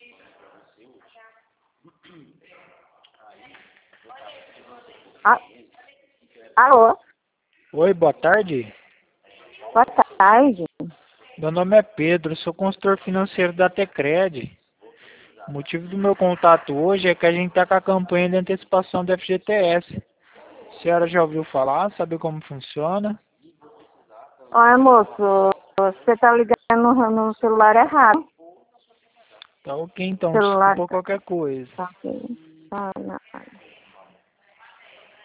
Ah, alô? Oi, boa tarde. Boa tarde. Meu nome é Pedro, sou consultor financeiro da Tecred. O motivo do meu contato hoje é que a gente está com a campanha de antecipação do FGTS. A senhora já ouviu falar? Sabe como funciona? Olha, moço, você tá ligando no celular errado. Tá ok, então, Celular... desculpa qualquer coisa. Tá ok. Tá, não.